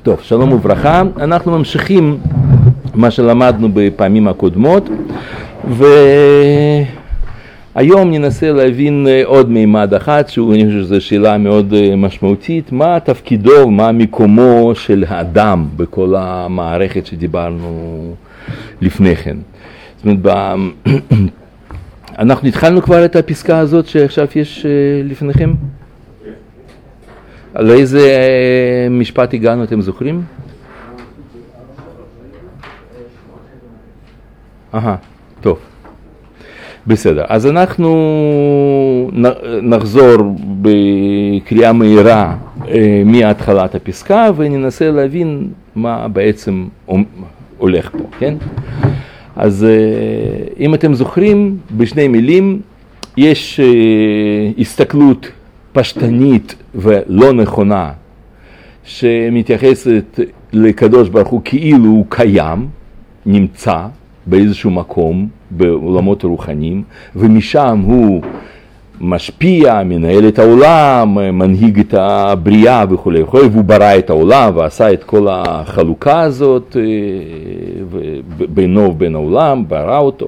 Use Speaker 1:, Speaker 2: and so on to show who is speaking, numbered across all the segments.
Speaker 1: טוב, שלום וברכה, אנחנו ממשיכים מה שלמדנו בפעמים הקודמות, והיום ננסה להבין עוד מימד אחת, שאני חושב שזו שאלה מאוד משמעותית, מה תפקידו, מה מקומו של האדם בכל המערכת שדיברנו לפני כן. זאת אומרת, אנחנו התחלנו כבר את הפסקה הזאת שעכשיו יש לפניכם? על איזה משפט הגענו, אתם זוכרים? טוב. בסדר. אז אנחנו נחזור בקריאה מהירה מהתחלת הפסקה וננסה להבין מה בעצם הולך פה, כן? אז אם אתם זוכרים, בשני מילים יש הסתכלות פשטנית ולא נכונה שמתייחסת לקדוש ברוך הוא כאילו הוא קיים, נמצא באיזשהו מקום בעולמות הרוחניים, ומשם הוא משפיע, מנהל את העולם, מנהיג את הבריאה וכו' וכו', והוא ברא את העולם ועשה את כל החלוקה הזאת בינו ובין העולם, ברא אותו.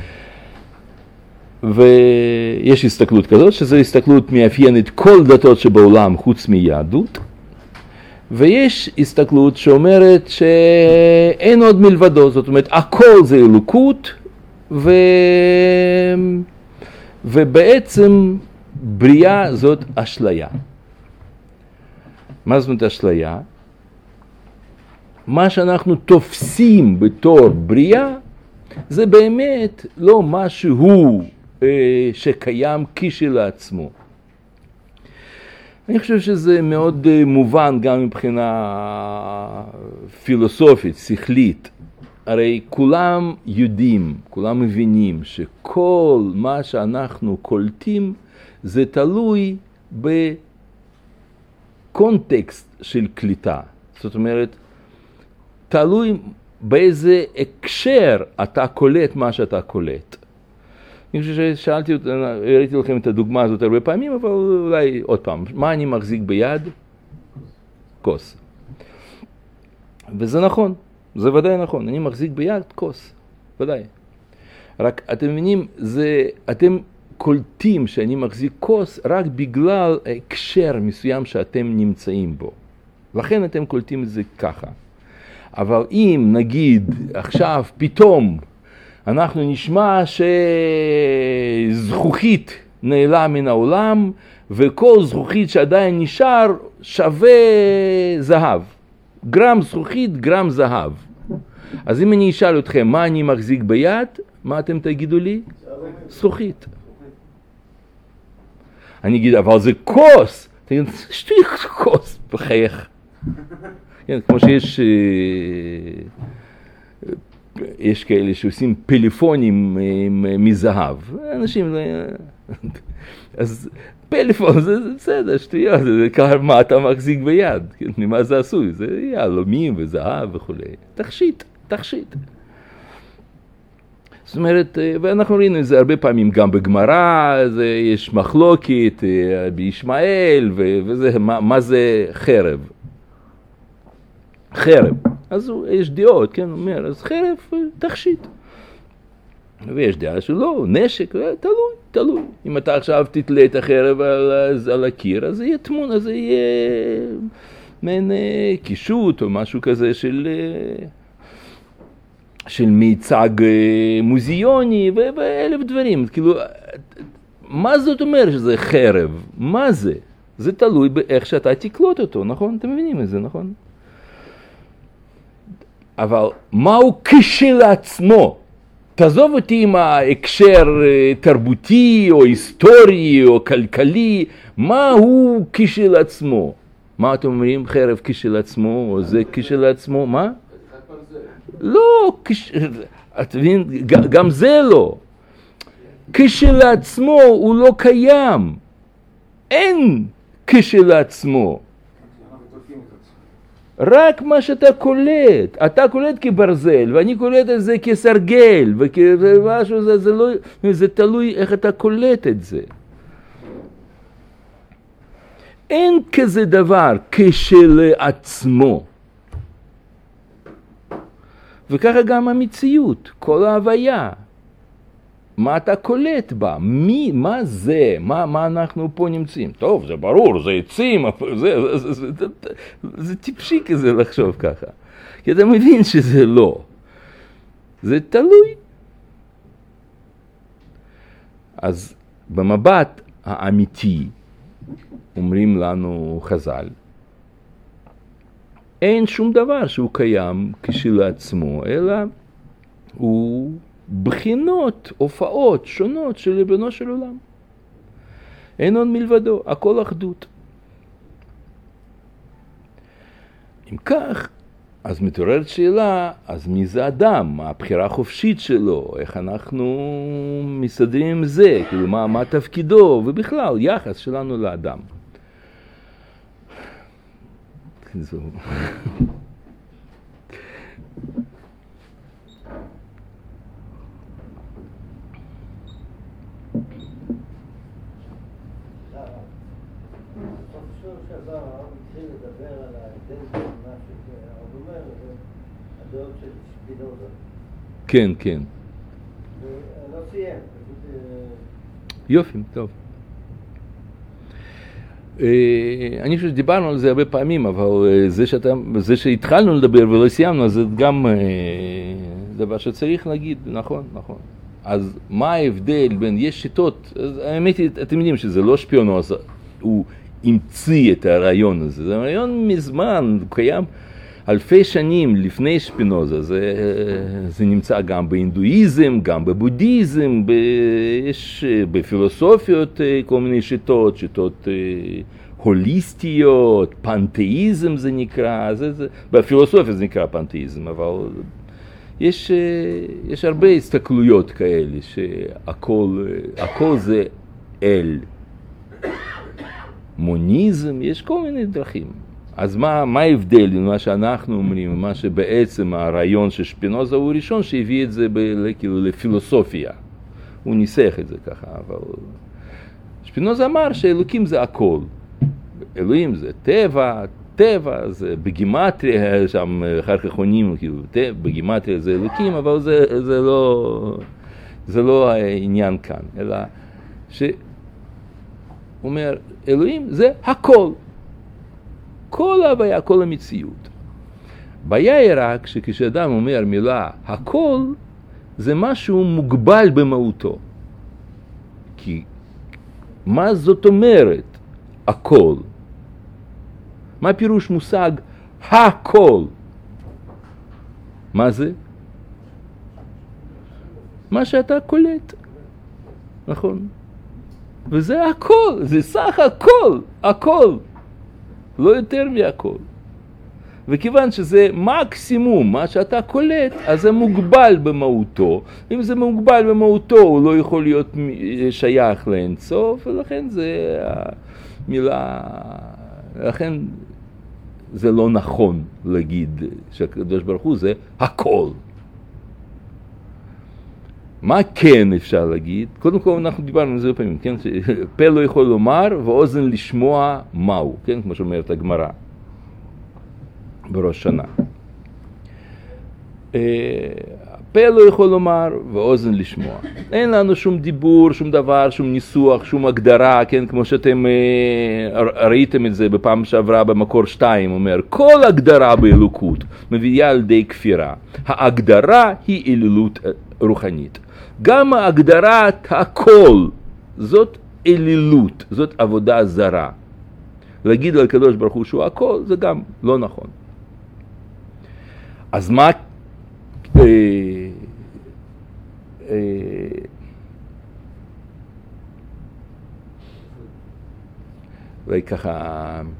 Speaker 1: ויש הסתכלות כזאת, שזו הסתכלות מאפיינת כל דתות שבעולם חוץ מיהדות, ויש הסתכלות שאומרת שאין עוד מלבדו, זאת אומרת, הכל זה אלוקות, ובעצם בריאה זאת אשליה. מה זאת אומרת אשליה? מה שאנחנו תופסים בתור בריאה, זה באמת לא משהו שקיים כשלעצמו. אני חושב שזה מאוד מובן גם מבחינה פילוסופית, שכלית. הרי כולם יודעים, כולם מבינים שכל מה שאנחנו קולטים זה תלוי בקונטקסט של קליטה. זאת אומרת, תלוי באיזה הקשר אתה קולט מה שאתה קולט. אני חושב ששאלתי, הראיתי לכם את הדוגמה הזאת הרבה פעמים, אבל אולי עוד פעם, מה אני מחזיק ביד? כוס. וזה נכון, זה ודאי נכון, אני מחזיק ביד כוס, ודאי. רק אתם מבינים, אתם קולטים שאני מחזיק כוס רק בגלל הקשר מסוים שאתם נמצאים בו. לכן אתם קולטים את זה ככה. אבל אם נגיד עכשיו פתאום אנחנו נשמע שזכוכית נעלה מן העולם, וכל זכוכית שעדיין נשאר שווה זהב. גרם זכוכית, גרם זהב. אז אם אני אשאל אתכם מה אני מחזיק ביד, מה אתם תגידו לי? זכוכית. אני אגיד, אבל זה כוס. תגיד, שטויות כוס, בחייך. כן, כמו שיש יש כאלה שעושים פלאפונים מזהב. אנשים, אז פלאפון זה בסדר, שטויות, זה ככה מה אתה מחזיק ביד, ממה זה עשוי? זה יהלומים וזהב וכו'. תכשיט. זאת אומרת, ואנחנו ראינו את זה הרבה פעמים גם בגמרא, יש מחלוקת בישמעאל, וזה, מה זה חרב? חרב. אז יש דעות, כן, הוא אומר, אז חרב, תכשיט. ויש דעה שלא, נשק, תלוי. אם אתה עכשיו תתלה את החרב על הקיר, אז זה יהיה תמונה, אז זה יהיה מעין קישוט או משהו כזה של מיצג מוזיאוני ואלף דברים. כאילו, מה זאת אומרת שזה חרב? מה זה? זה תלוי באיך שאתה תקלוט אותו, נכון? אתם מבינים את זה, נכון? אבל מהו כשלעצמו? תעזוב אותי עם ההקשר תרבותי או היסטורי או כלכלי, מהו כשלעצמו? מה אתם אומרים? חרב כשלעצמו או זה כשלעצמו? מה? לא, אתה מבין? גם זה לא. כשלעצמו הוא לא קיים. אין כשלעצמו. רק מה שאתה קולט, אתה קולט כברזל, ואני קולט את זה כסרגל, ומשהו זה תלוי איך אתה קולט את זה. אין כזה דבר כשלעצמו. וככה גם המציאות, כל ההוויה. מה אתה קולט בה? מה זה? מה אנחנו פה נמצאים? טוב, זה ברור, זה עצים, זה טיפשי כזה לחשוב ככה. כי אתה מבין שזה לא. זה תלוי. אז במבט האמיתי, אומרים לנו חז"ל, אין שום דבר שהוא קיים כשלעצמו, אלא הוא בחינות, הופעות שונות של ריבונו של עולם. אין עוד מלבדו, הכל אחדות. אם כך, אז מתעוררת שאלה, אז מי זה אדם? מה הבחירה החופשית שלו? איך אנחנו מסתדרים עם זה? כאילו, מה תפקידו? ובכלל, יחס שלנו לאדם. זהו. כן, כן.
Speaker 2: לא סיים.
Speaker 1: יופי, טוב. אני חושב שדיברנו על זה הרבה פעמים, אבל זה שהתחלנו לדבר ולא סיימנו, זה גם דבר שצריך להגיד, נכון. אז מה ההבדל בין, יש שיטות, האמת היא, אתם יודעים שזה לא שפיונוזה, הוא המציא את הרעיון הזה, זה רעיון מזמן, הוא קיים אלפי שנים לפני שפינוזה, זה נמצא גם בהינדואיזם, גם בבודהיזם, יש בפילוסופיות כל מיני שיטות הוליסטיות, פנתאיזם זה נקרא, בפילוסופיה זה נקרא פנתאיזם, אבל יש הרבה הסתכלויות כאלה שהכל זה אל. מוניזם, יש כל מיני דרכים. אז מה ההבדל בין מה שאנחנו אומרים, מה שבעצם הרעיון של שפינוזה הוא ראשון שהביא את זה כאילו לפילוסופיה. הוא ניסח את זה ככה, אבל שפינוזה אמר שאלוקים זה הכל. אלוהים זה טבע זה בגימטריה, שם אחר כך עונים, כאילו, בגימטריה זה אלוקים, אבל זה לא העניין כאן, אלא שהוא אומר, אלוהים זה הכל. כל ההוויה, כל המציאות. בעיה היא רק שכשאדם אומר מילה הכל, זה משהו מוגבל במהותו. כי מה זאת אומרת הכל? מה פירוש מושג הכל? מה זה? מה שאתה קולט. נכון? וזה הכל, זה סך הכל. לא יותר מהכל. וכיוון שזה מקסימום מה שאתה קולט, אז זה מוגבל במהותו. אם זה מוגבל במהותו, הוא לא יכול להיות שייך לאינסוף, ולכן זה המילה, לכן זה לא נכון להגיד שהקדוש ברוך הוא זה הכל. מה כן אפשר להגיד? קודם כל אנחנו דיברנו על זה פעמים, כן? פה לא יכול לומר ואוזן לשמוע מהו, כן? כמו שאומרת הגמרא בראש שנה. פה לא יכול לומר ואוזן לשמוע. אין לנו שום דיבור, שום דבר, שום ניסוח, שום הגדרה, כן? כמו שאתם ראיתם את זה בפעם שעברה במקור 2, אומר, כל הגדרה באלוקות מביאה על די כפירה. ההגדרה היא אלילות רוחנית. גם הגדרת הכל, זאת אלילות, זאת עבודה זרה. להגיד על הקדוש ברוך הוא שהוא הכל, זה גם לא נכון. אז מה וככה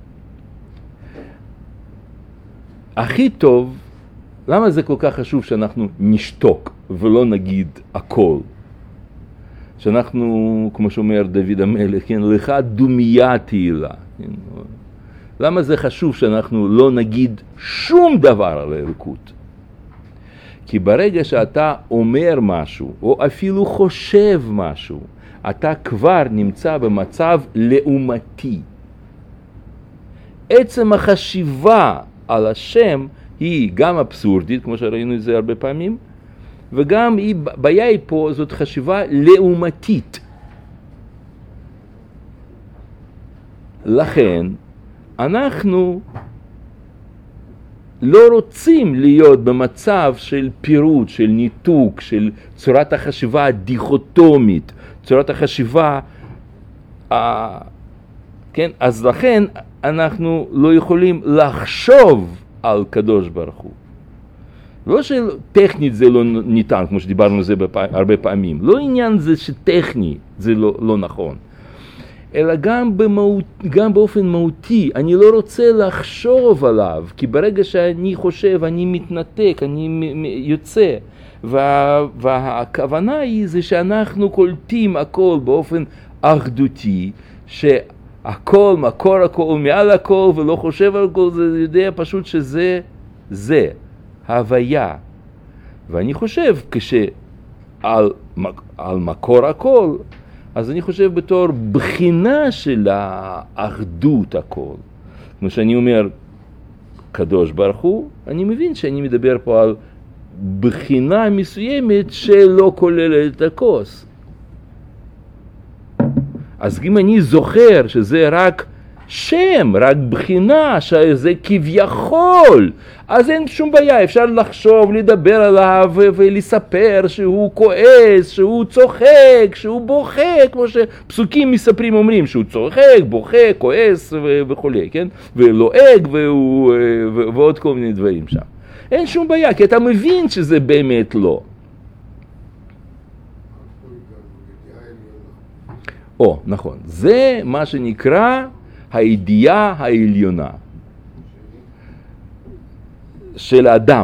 Speaker 1: הכי טוב, למה זה כל כך חשוב שאנחנו נשתוק ולא נגיד הכל? שאנחנו, כמו שאומר דוד המלך, כן, לך דומיה תהילה. כן? למה זה חשוב שאנחנו לא נגיד שום דבר על האלוקות? כי ברגע שאתה אומר משהו, או אפילו חושב משהו, אתה כבר נמצא במצב לעומתי. עצם החשיבה על השם היא גם אבסורדית, כמו שראינו את זה הרבה פעמים, וגם הבעיה היא פה, זאת חשיבה לעומתית. לכן, אנחנו לא רוצים להיות במצב של פירוט, של ניתוק, של צורת החשיבה הדיכוטומית, צורת החשיבה, כן? אז לכן אנחנו לא יכולים לחשוב על קדוש ברוך הוא. לא שטכנית זה לא ניתן, כמו שדיברנו על זה הרבה פעמים. לא עניין זה שטכני זה לא נכון. אלא גם באופן מהותי, אני לא רוצה לחשוב עליו, כי ברגע שאני חושב, אני מתנתק, אני יוצא. והכוונה היא זה שאנחנו קולטים הכל באופן אחדותי, שהכל, מקור הכל, מעל הכל, ולא חושב על הכל, זה יודע פשוט שזה ההוויה. ואני חושב כשעל מקור הכל, אז אני חושב בתור בחינה של האחדות הכל. כמו שאני אומר, קדוש ברוך הוא, אני מבין שאני מדבר פה על בחינה מסוימת שלא כוללת את הכוס. אז אם אני זוכר שזה רק שם, רק בחינה, שזה כביכול, אז אין שום בעיה, אפשר לחשוב, לדבר עליו ולספר שהוא כועס, שהוא צוחק, שהוא בוכה, כמו שפסוקים מספרים אומרים, שהוא צוחק, בוכה, כועס וכו', כן? ולועג ועוד כל מיני דברים שם. אין שום בעיה, כי אתה מבין שזה באמת לא. נכון. זה מה שנקרא הידיעה העליונה של האדם.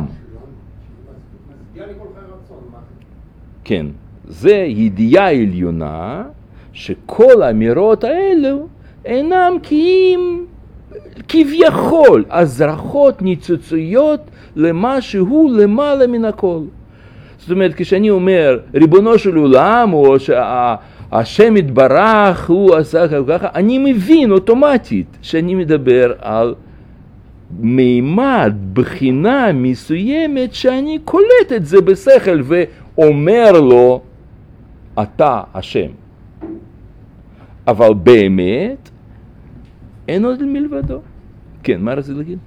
Speaker 1: כן, זה ידיעה עליונה שכל האמירות האלו אינם כביכול הזרחות ניצוציות למשהו למעלה מן הכל. זאת אומרת, כשאני אומר ריבונו של עולם, או השם יתברך, הוא עשה ככה, אני מבין אוטומטית שאני מדבר על מימד, בחינה מסוימת, שאני קולט את זה בשכל ואומר לו, אתה השם. אבל באמת, אין עוד מלבדו. כן, מה רציתי להגיד?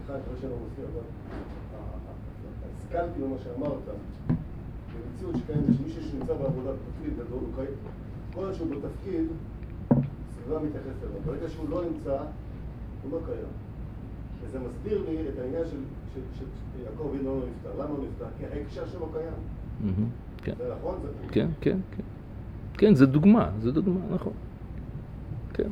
Speaker 2: הסכמתי למה שאמרת, במציאות שקיימת, שמישהו שנמצא בעבודת תפקיד גדול, כל שהוא בתפקיד, סביבה מתייחסת אליו. ברגע שהוא לא נמצא, הוא לא קיים. וזה מסביר לי את העניין של יעקב אבינו לא נפטר. למה הוא נפטר? כי ההקשר שלו קיים. זה נכון?
Speaker 1: כן. כן, זה דוגמה, נכון. כן.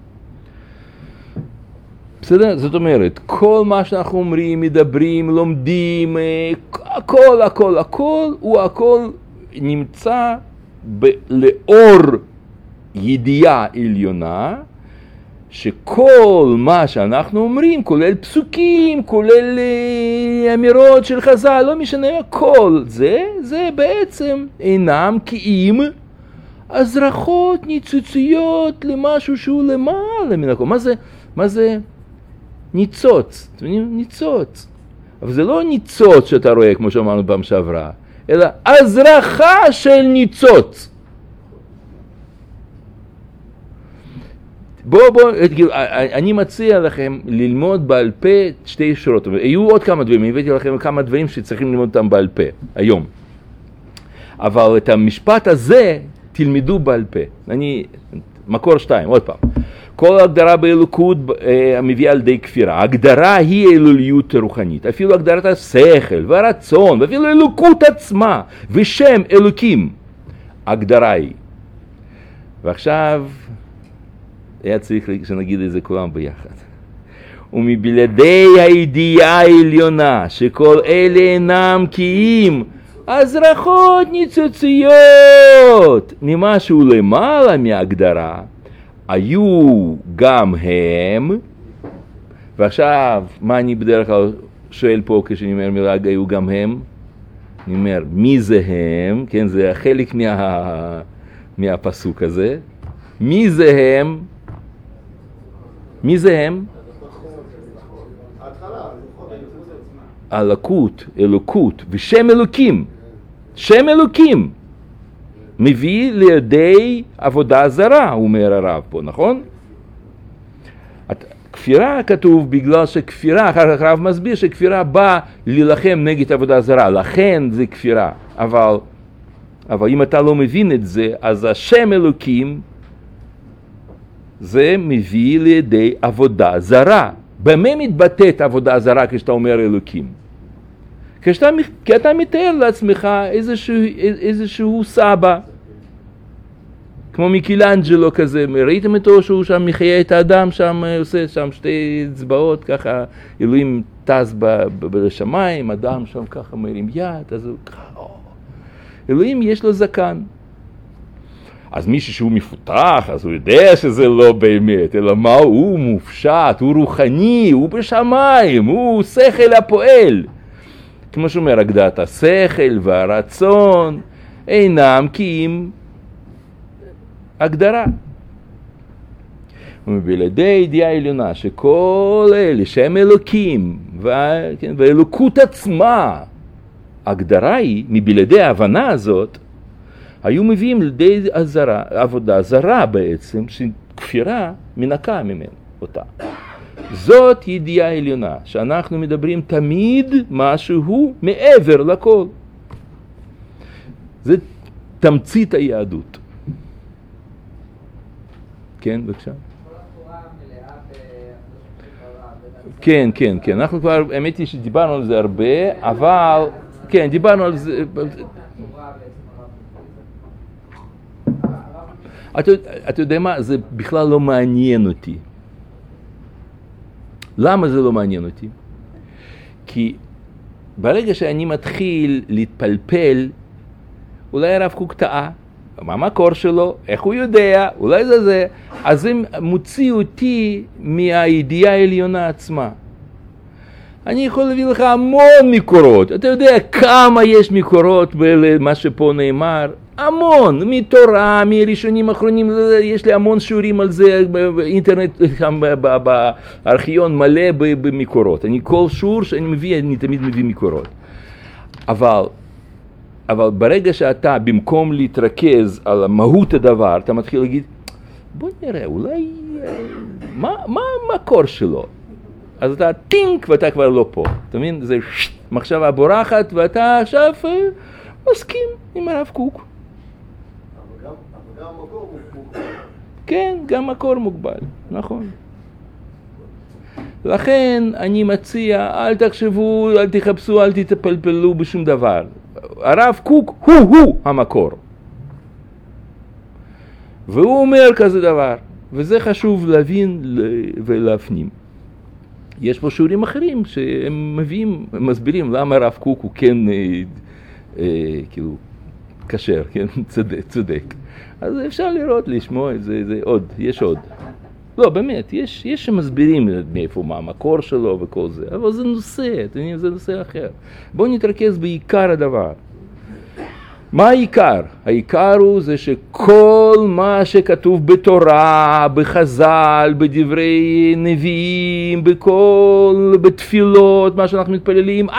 Speaker 1: בסדר? זאת אומרת, כל מה שאנחנו אומרים, מדברים, לומדים, הכל, הוא הכל נמצא לאור ידיעה עליונה, שכל מה שאנחנו אומרים, כולל פסוקים, כולל אמירות של חז"ל, לא משנה, כל זה בעצם אינם כי הזרחות ניצוציות למשהו שהוא למעלה מן הכל. מה זה ניצוץ? אתם יודעים? ניצוץ. אבל זה לא ניצוץ שאתה רואה, כמו שאמרנו פעם שעברה, אלא הזרחה של ניצוץ. אני מציע לכם ללמוד בעל פה שתי שורות. היו עוד כמה דברים, אני הבאתי לכם כמה דברים שצריכים ללמוד אותם בעל פה, היום. אבל את המשפט הזה תלמדו בעל פה. מקור 2, עוד פעם. כל הגדרה באלוקות מביאה על די כפירה. הגדרה היא אלוליות רוחנית. אפילו הגדרת השכל והרצון, ואפילו אלוקות עצמה, ושם אלוקים. הגדרה היא. ועכשיו, היה צריך שנגיד את זה כולם ביחד. ומבלעדי הידיעה העליונה, שכל אלה אינם קיים, הזרחות ניצוציות ממשהו למעלה מהגדרה, היו גם הם, ועכשיו, מה אני בדרך כלל שואל פה כשאני אומר מילה, היו גם הם? אני אומר, מי זה הם? כן, זה חלק מהפסוק הזה. מי זה הם? מי זה הם? הלקות, אלוקות, ושם אלוקים, שם אלוקים, מביא לידי עבודה זרה, אומר הרב פה, נכון? כפירה כתוב בגלל שכפירה, אחר כך הרב מסביר שכפירה באה להילחם נגד עבודה זרה, לכן זה כפירה, אבל אם אתה לא מבין את זה, אז השם אלוקים זה מביא לידי עבודה זרה. במה מתבטאת עבודה זרה כשאתה אומר אלוקים? כי אתה מתאר לעצמך איזשהו סבא, כמו מיקלאנג'לו כזה, ראיתם אותו שהוא שם מחיה את האדם, שם עושה שם שתי אצבעות, ככה אלוהים טס בשמיים, אדם שם ככה מרים יד, אז הוא ככה, אלוהים יש לו זקן. אז מישהו שהוא מפותח, אז הוא יודע שזה לא באמת, אלא מה הוא מופשט, הוא רוחני, הוא בשמיים, הוא שכל הפועל. כמו שאומר, הגדרת השכל והרצון אינם כי אם הגדרה. ובלעדי ידיעה עליונה שכל אלה שם אלוקים ואלוקות עצמה, הגדרה היא, מבלעדי ההבנה הזאת, היו מביאים לידי עבודה זרה בעצם, שכפירה מנקה ממנו אותה. זאת ידיעה עליונה, שאנחנו מדברים תמיד משהו מעבר לכל. זה תמצית היהדות. כן, בבקשה. כן, כן, כן. אנחנו כבר, האמת היא שדיברנו על זה הרבה, אבל, כן, דיברנו על זה. אתה יודע מה? זה בכלל לא מעניין אותי. למה זה לא מעניין אותי? כי ברגע שאני מתחיל להתפלפל, אולי הרב קוק טעה, מה המקור שלו, איך הוא יודע, אולי זה, אז הם מוציא אותי מהידיעה העליונה עצמה. אני יכול להביא לך המון מקורות, אתה יודע כמה יש מקורות במה שפה נאמר, המון, מתורה, מראשונים אחרונים, יש לי המון שיעורים על זה באינטרנט, בארכיון מלא במקורות. אני כל שיעור שאני מביא, אני תמיד מביא מקורות. אבל ברגע שאתה, במקום להתרכז על מהות הדבר, אתה מתחיל להגיד, בוא נראה, אולי, מה המקור שלו? אז אתה טינק ואתה כבר לא פה. אתה מבין? זה מחשבה בורחת ואתה עכשיו מסכים עם הרב קוק.
Speaker 2: אבל גם מקור מוגבל.
Speaker 1: כן, גם מקור מוגבל, נכון. לכן אני מציע, אל תחשבו, אל תחפשו, אל תתפלפלו בשום דבר. הרב קוק הוא המקור. והוא אומר כזה דבר, וזה חשוב להבין ולהפנים. יש פה שיעורים אחרים שהם מביאים, מסבירים למה הרב קוק הוא כן כאילו כשר, כן, צודק. אז אפשר לראות, לשמוע את זה, יש עוד. לא, באמת, יש שמסבירים מאיפה מה המקור שלו וכל זה, אבל זה נושא, זה נושא אחר. בואו נתרכז בעיקר הדבר. מה העיקר? העיקר הוא זה שכל מה שכתוב בתורה, בחז"ל, בדברי נביאים, בתפילות, מה שאנחנו מתפללים,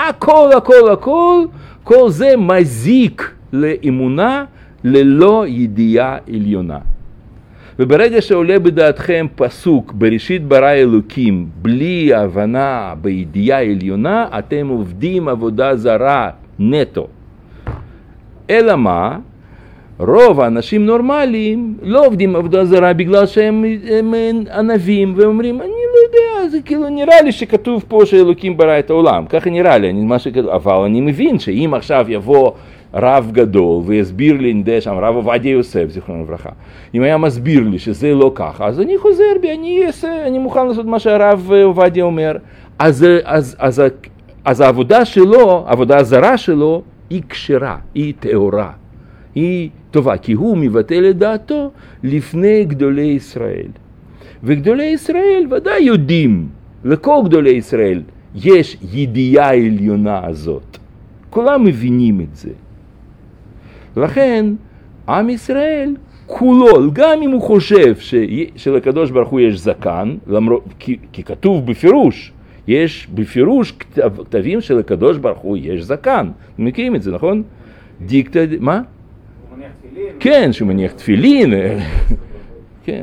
Speaker 1: כל זה מזיק לאמונה ללא ידיעה עליונה. וברגע שעולה בדעתכם פסוק בראשית ברא אלוקים בלי הבנה בידיעה עליונה, אתם עובדים עבודה זרה נטו. אלא מה? רוב האנשים נורמליים לא עובדים עבודה זרה בגלל שהם ענבים ואומרים, אני לא יודע, זה כאילו נראה לי שכתוב פה שאלוקים ברא את העולם, ככה נראה לי, אבל אני מבין שאם עכשיו יבוא רב גדול ויסביר לי, אני יודע שם, רב עובדיה יוסף, זיכרונו לברכה, אם היה מסביר לי שזה לא ככה, אז אני חוזר בי, אני מוכן לעשות מה שהרב עובדיה אומר. אז העבודה שלו, העבודה הזרה שלו, היא כשרה, היא טהורה, היא טובה, כי הוא מבטל את דעתו לפני גדולי ישראל. וגדולי ישראל ודאי יודעים, לכל גדולי ישראל יש ידיעה עליונה הזאת. כולם מבינים את זה. לכן, עם ישראל כולו, גם אם הוא חושב שלקדוש ברוך הוא יש זקן, כי כתוב בפירוש, יש בפירוש כתבים של הקדוש ברוך הוא, יש זקן. אתם מכירים את זה, נכון? דיקטה, מה?
Speaker 3: הוא מניח תפילין.
Speaker 1: כן, שהוא מניח תפילין. כן.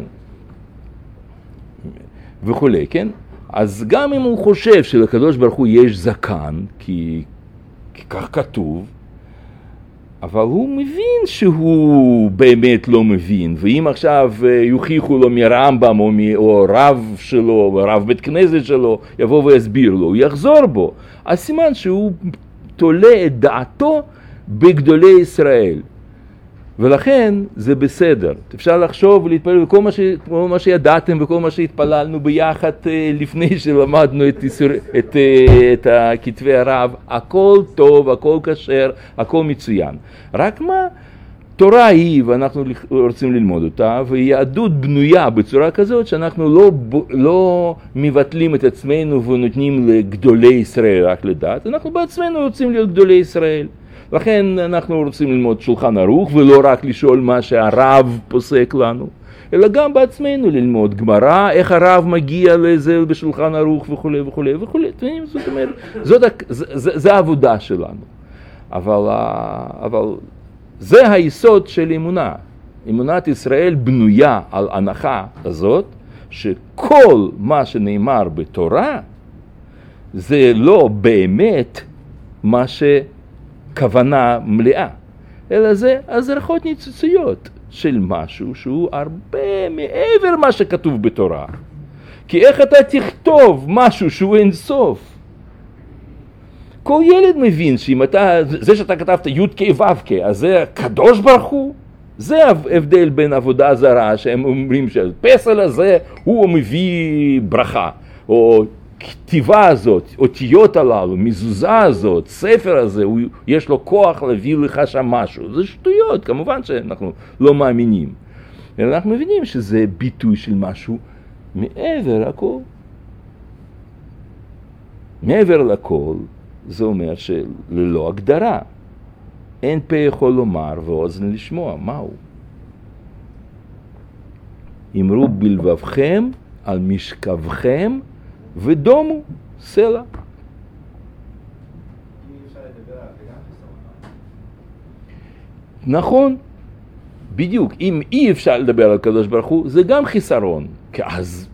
Speaker 1: וכולי, כן? אז גם אם הוא חושב שלקדוש ברוך הוא יש זקן, כי כך כתוב, אבל הוא מבין שהוא באמת לא מבין, ואם עכשיו יוכיחו לו מרמב"ם או רב שלו, או רב בית כנסת שלו, יבוא ויסביר לו, הוא יחזור בו. אז סימן שהוא תולה את דעתו בגדולי ישראל. ולכן זה בסדר. אפשר לחשוב ולהתפלל וכל מה שידעתם וכל מה שהתפללנו ביחד לפני שלמדנו את כתבי הרב. הכל טוב, הכל כשר, הכל מצוין. רק מה? תורה היא, ואנחנו רוצים ללמוד אותה, ויהדות בנויה בצורה כזאת שאנחנו לא מבטלים את עצמנו ונותנים לגדולי ישראל רק לדעת. אנחנו בעצמנו רוצים להיות גדולי ישראל. לכן אנחנו רוצים ללמוד שולחן ערוך, ולא רק לשאול מה שהרב פוסק לנו, אלא גם בעצמנו ללמוד גמרא, איך הרב מגיע לזה בשולחן ערוך וכו' וכו' וכו'. זאת אומרת, זה העבודה שלנו. אבל זה היסוד של אמונה. אמונת ישראל בנויה על הנחה הזאת, שכל מה שנאמר בתורה, זה לא באמת מה כוונה מלאה, אלא זה הזרחות ניצוציות של משהו שהוא הרבה מעבר מה שכתוב בתורה. כי איך אתה תכתוב משהו שהוא אין סוף? כל ילד מבין שאם זה שאתה כתבת י' כ' ו' כ', אז זה הקדוש ברוך הוא? זה ההבדל בין עבודה זרה, שהם אומרים שהפסל הזה הוא מביא ברכה, או כתיבה הזאת, אותיות הללו, מזוזה הזאת, ספר הזה, יש לו כוח להביא לך שם משהו. זה שטויות, כמובן שאנחנו לא מאמינים. אלא אנחנו מבינים שזה ביטוי של משהו מעבר לכל. מעבר לכל, זה אומר שללא הגדרה. אין פה יכול לומר ואוזן לשמוע. מהו? אמרו בלבבכם על משכבכם ודומו סלע. נכון, בדיוק. אם אי אפשר לדבר על קדוש ברוך הוא, זה גם חיסרון. אז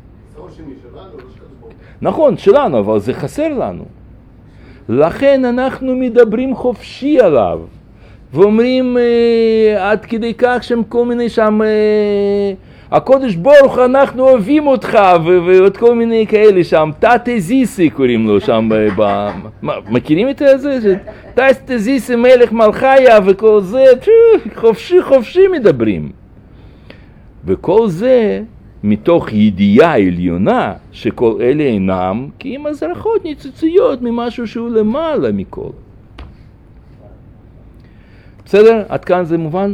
Speaker 1: נכון, שלנו, אבל זה חסר לנו. לכן אנחנו מדברים חופשי עליו, ואומרים עד כדי כך שהם כל מיני שם הקודש ברוך אנחנו אוהבים אותך, ועוד כל מיני כאלה שם, תת-זיסי קוראים לו שם, מכירים את זה? תת-זיסי מלך מלכיה וכל זה, חופשי מדברים. וכל זה מתוך ידיעה עליונה שכל אלה אינם, כי הם הזרחות ניצוציות ממשהו שהוא למעלה מכל. בסדר? עד כאן זה מובן?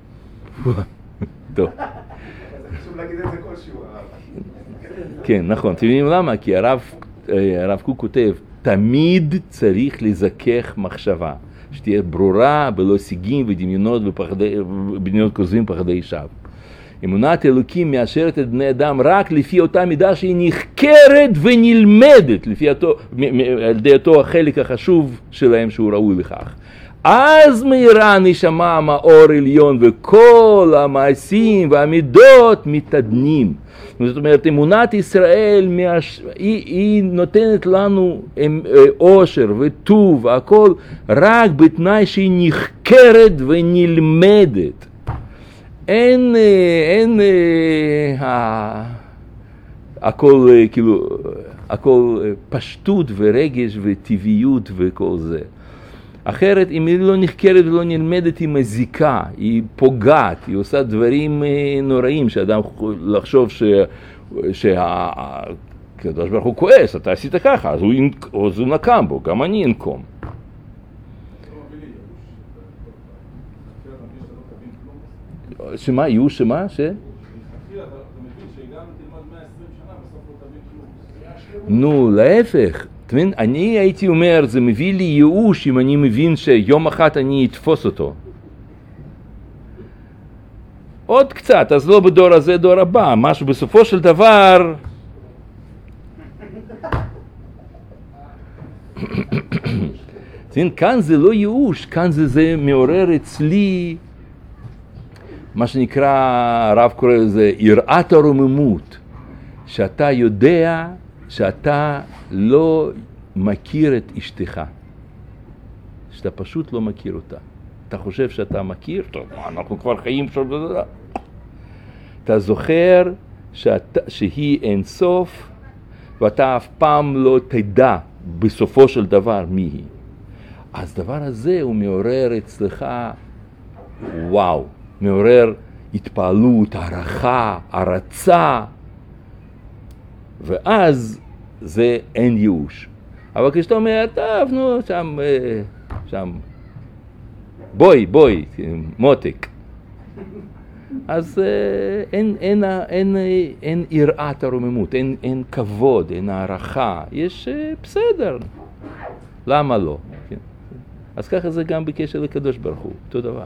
Speaker 1: טוב.
Speaker 2: להגיד את זה כל שיעור.
Speaker 1: כן, נכון. אתם יודעים למה? כי הרב קוק כותב, תמיד צריך לזכך מחשבה, שתהיה ברורה בלא סיגים ודמיונות ובדמיונות כוזבים פחדי שווא. אמונת אלוקים מאשרת את בני אדם רק לפי אותה מידה שהיא נחקרת ונלמדת, על ידי אותו החלק החשוב שלהם שהוא ראוי לכך. אז מהירה נשמה מאור עליון וכל המעשים והמידות מתעדנים. זאת אומרת, אמונת ישראל היא נותנת לנו אושר וטוב, הכל רק בתנאי שהיא נחקרת ונלמדת. אין הכל כאילו, הכל פשטות ורגש וטבעיות וכל זה. אחרת, אם היא לא נחקרת ולא נלמדת, היא מזיקה, היא פוגעת, היא עושה דברים נוראים, שאדם לחשוב שהקדוש ברוך הוא כועס, אתה עשית ככה, אז הוא נקם בו, גם אני אנקום. שמה? יהיו שמה? נו, להפך. אני הייתי אומר, זה מביא לי ייאוש אם אני מבין שיום אחד אני אתפוס אותו. עוד קצת, אז לא בדור הזה, דור הבא. משהו בסופו של דבר, כאן זה לא ייאוש, כאן זה מעורר אצלי מה שנקרא, הרב קורא לזה יראת הרוממות, שאתה יודע שאתה לא מכיר את אשתך, שאתה פשוט לא מכיר אותה. אתה חושב שאתה מכיר, טוב, אנחנו כבר חיים שם, אתה זוכר שהיא אין סוף, ואתה אף פעם לא תדע בסופו של דבר מי היא. אז דבר הזה הוא מעורר אצלך, וואו, מעורר התפעלות, הערכה, הרצה, ואז זה אין ייאוש. אבל כשאתה אומר, טוב, נו, שם, בואי, מותק. אז אין יראת הרוממות, אין כבוד, אין הערכה, יש בסדר. למה לא? אז ככה זה גם בקשר לקדוש ברוך הוא, אותו דבר.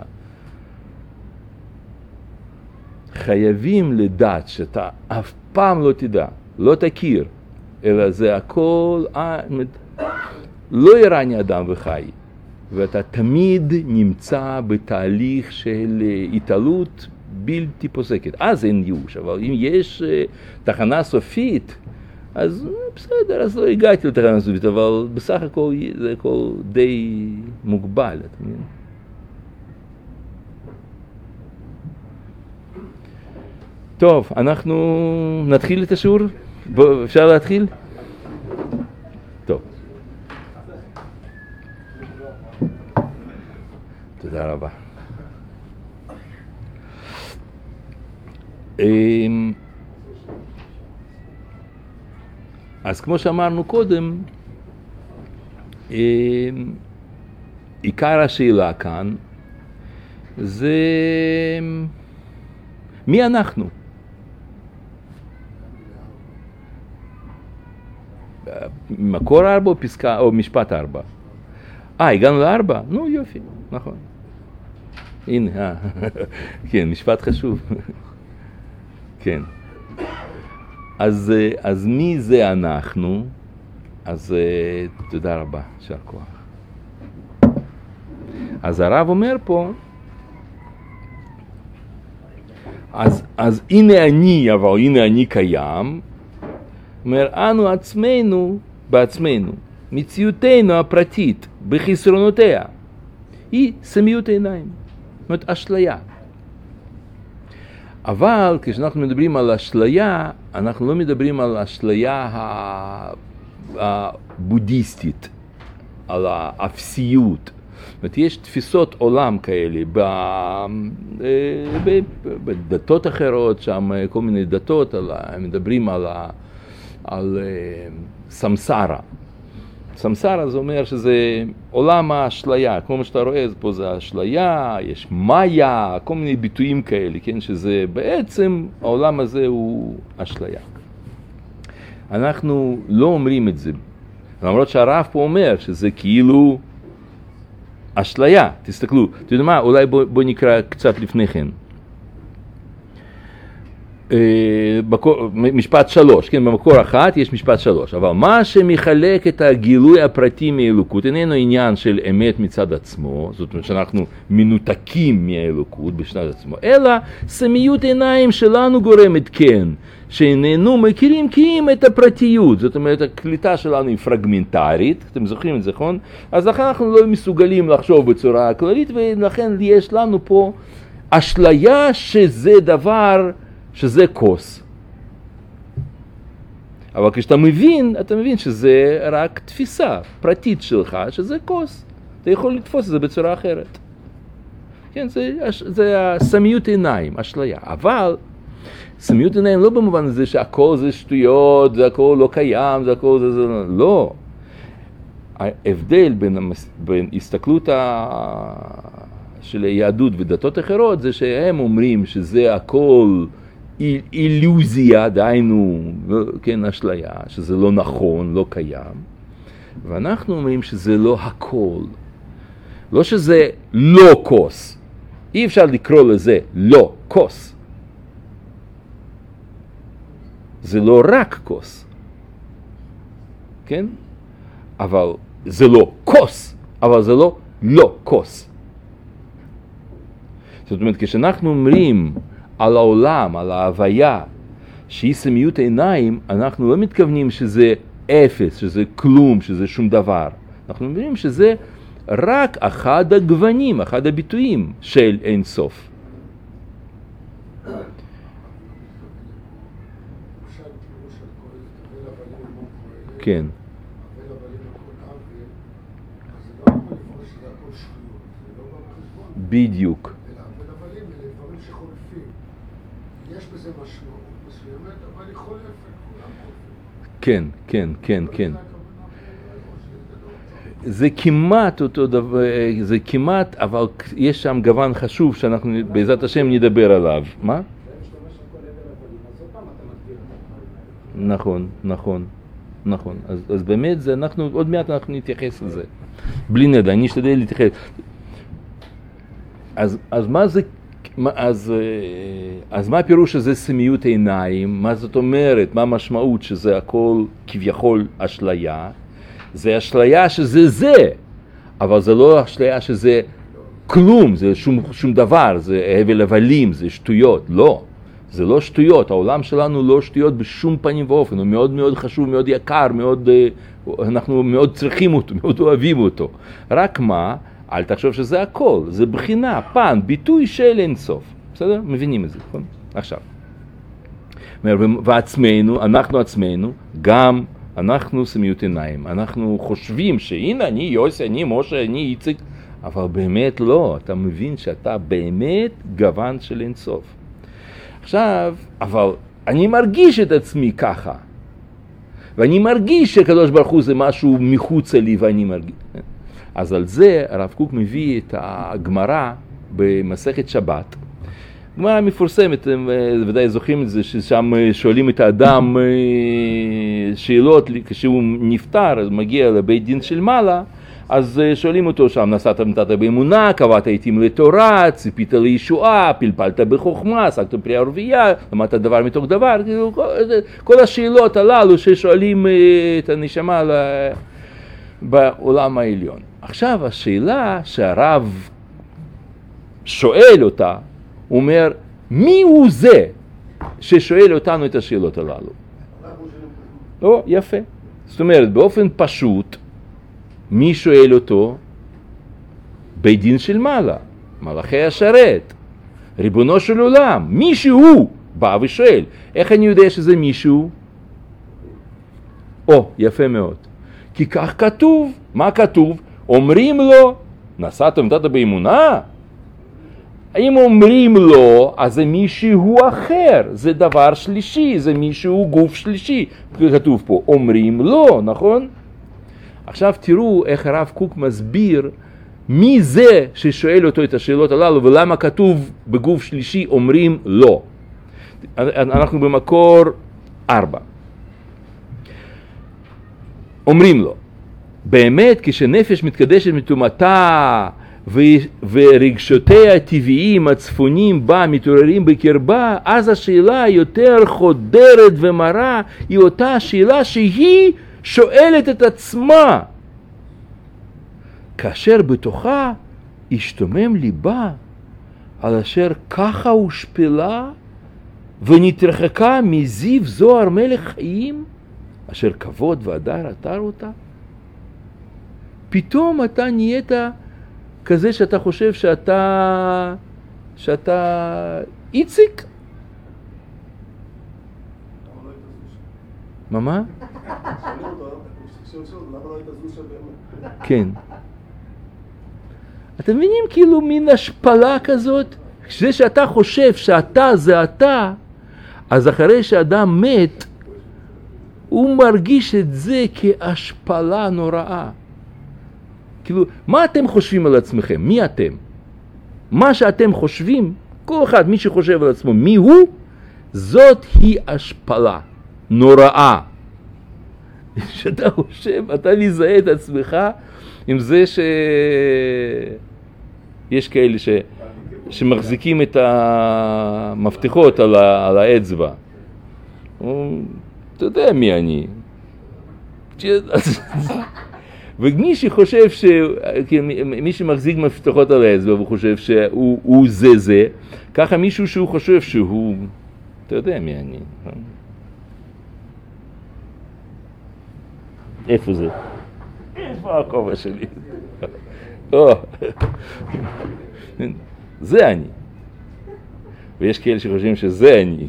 Speaker 1: חייבים לדעת שאתה אף פעם לא תדע, לא תכיר, אלא זה הכל, לא ירני אדם וחי, ואתה תמיד נמצא בתהליך של התעלות בלתי פוסקת. אז אין ייאוש, אבל אם יש תחנה סופית, אז בסדר, אז לא הגעתי לתחנה סופית, אבל בסך הכל זה הכל די מוגבל, אתה מבין? טוב, אנחנו נתחיל את השיעור? אפשר להתחיל? טוב. תודה רבה. אז כמו שאמרנו קודם, עיקר השאלה כאן זה מי אנחנו? מקור 4 או פסקה או משפט 4? הגענו ל4? נו יופי, נכון. הנה, כן, משפט חשוב. כן. אז מי זה אנחנו? אז תודה רבה, יישר כוח. אז הרב אומר פה, אז הנה אני, אבל הנה אני קיים, אומר, אנו עצמנו בעצמנו, מציאותנו הפרטית, בחסרונותיה, היא סמיות עיניים, זאת אומרת, אשליה. אבל כשאנחנו מדברים על אשליה, אנחנו לא מדברים על אשליה הבודהיסטית, על האפסיות. זאת אומרת, יש תפיסות עולם כאלה בדתות אחרות, שם כל מיני דתות, הם מדברים על סמסרה. סמסרה זה אומר שזה עולם האשליה, כמו שאתה רואה, פה זה אשליה, יש מאיה, כל מיני ביטויים כאלה, כן? שזה בעצם, העולם הזה הוא אשליה. אנחנו לא אומרים את זה, למרות שהרב פה אומר שזה כאילו אשליה. תסתכלו, אתה יודע מה, אולי בוא נקרא קצת לפני כן. משפט 3, כן, במקור 1 יש משפט 3, אבל מה שמחלק את הגילוי הפרטי מאלוקות איננו עניין של אמת מצד עצמו, זאת אומרת שאנחנו מנותקים מהאלוקות בשנת עצמו, אלא סמיות עיניים שלנו גורמת כן, שאיננו מכירים כי את הפרטיות, זאת אומרת הקליטה שלנו היא פרגמנטרית, אתם זוכרים את זה, נכון? אז לכן אנחנו לא מסוגלים לחשוב בצורה כללית, ולכן יש לנו פה אשליה שזה דבר, שזה כוס. אבל כשאתה מבין, אתה מבין שזה רק תפיסה פרטית שלך, שזה כוס. אתה יכול לתפוס את זה בצורה אחרת. כן, זה סמיות עיניים, אשליה. אבל סמיות עיניים לא במובן הזה שהכל זה שטויות, זה הכל לא קיים, זה הכל זה לא. ההבדל בין הסתכלות של היהדות ודתות אחרות, זה שהם אומרים שזה הכל אילוזיה, דהיינו, כן, אשליה, שזה לא נכון, לא קיים. ואנחנו אומרים שזה לא הכל. לא שזה לא כוס. אי אפשר לקרוא לזה לא כוס. זה לא רק כוס. כן? אבל זה לא כוס, אבל זה לא כוס. זאת אומרת, כשאנחנו אומרים על העולם, על ההוויה, שהיא סמיות עיניים, אנחנו לא מתכוונים שזה אפס, שזה כלום, שזה שום דבר. אנחנו אומרים שזה רק אחד הגוונים, אחד הביטויים של אין סוף. כן. בדיוק.
Speaker 3: יש בזה משמעות מסוימת, אבל יכול להיות
Speaker 1: כן, כן, כן, כן. זה כמעט אותו דבר, זה כמעט, אבל יש שם גוון חשוב שאנחנו בעזרת השם נדבר עליו. מה? נכון, נכון, נכון. אז באמת זה, אנחנו, עוד מעט אנחנו נתייחס לזה. בלי נדע, אני אשתדל להתייחס. אז מה זה, אז מה הפירוש שזה סמיות עיניים? מה זאת אומרת? מה המשמעות שזה הכל כביכול אשליה? זה אשליה שזה זה, אבל זה לא אשליה שזה כלום, זה שום דבר, זה הבל הבלים, זה שטויות. לא, זה לא שטויות, העולם שלנו לא שטויות בשום פנים ואופן, הוא מאוד מאוד חשוב, מאוד יקר, מאוד, אנחנו מאוד צריכים אותו, מאוד אוהבים אותו. רק מה? אל תחשוב שזה הכל, זה בחינה, פן, ביטוי של אינסוף. בסדר? מבינים את זה, נכון? עכשיו. ועצמנו, אנחנו עצמנו, גם אנחנו סמיות עיניים. אנחנו חושבים שהנה אני יוסי, אני משה, אני איציק, אבל באמת לא. אתה מבין שאתה באמת גוון של אינסוף. עכשיו, אבל אני מרגיש את עצמי ככה. ואני מרגיש שקדוש ברוך הוא זה משהו מחוץ לי ואני מרגיש. אז על זה הרב קוק מביא את הגמרא במסכת שבת. גמרא מפורסמת, ודאי זוכרים את זה, ששם שואלים את האדם שאלות, כשהוא נפטר, אז מגיע לבית דין של מעלה, אז שואלים אותו שם, נסעת באמונה, קבעת עתים לתורה, ציפית לישועה, פלפלת בחוכמה, עסקת פרי ערבייה, למדת דבר מתוך דבר, כל השאלות הללו ששואלים את הנשמה בעולם העליון. עכשיו השאלה שהרב שואל אותה, הוא אומר, מי הוא זה ששואל אותנו את השאלות הללו? לא, יפה. זאת אומרת, באופן פשוט, מי שואל אותו? בית דין של מעלה, מלאכי השרת, ריבונו של עולם, מישהו בא ושואל. איך אני יודע שזה מישהו? יפה מאוד. כי כך כתוב. מה כתוב? אומרים לו, נסעת ונתת באמונה? אם אומרים לו, אז זה מישהו אחר, זה דבר שלישי, זה מישהו גוף שלישי. כתוב פה, אומרים לו, נכון? עכשיו תראו איך הרב קוק מסביר מי זה ששואל אותו את השאלות הללו, ולמה כתוב בגוף שלישי אומרים לו. אנחנו במקור 4. אומרים לו, באמת כשנפש מתקדשת מטומאתה ורגשותיה הטבעיים הצפונים בה מתעוררים בקרבה, אז השאלה יותר חודרת ומרה היא אותה השאלה שהיא שואלת את עצמה. כאשר בתוכה השתומם ליבה על אשר ככה הושפלה ונתרחקה מזיו זוהר מלך חיים, אשר כבוד והדר עטר אותה. פתאום אתה נהיית כזה שאתה חושב שאתה איציק? מה? כן. אתם מבינים כאילו מין השפלה כזאת? זה שאתה חושב שאתה זה אתה, אז אחרי שאדם מת, הוא מרגיש את זה כהשפלה נוראה. כאילו, מה אתם חושבים על עצמכם? מי אתם? מה שאתם חושבים, כל אחד, מי שחושב על עצמו, מי הוא? זאת היא השפלה נוראה. שאתה חושב, אתה מזהה את עצמך עם זה יש כאלה שמחזיקים את המפתחות על האצבע. אתה יודע מי אני. ומי שחושב מי שמחזיק מפתחות על האצבע והוא חושב שהוא זה, ככה מישהו שהוא חושב שהוא, אתה יודע מי אני. איפה זה? איפה הכובע שלי? זה אני. ויש כאלה שחושבים שזה אני.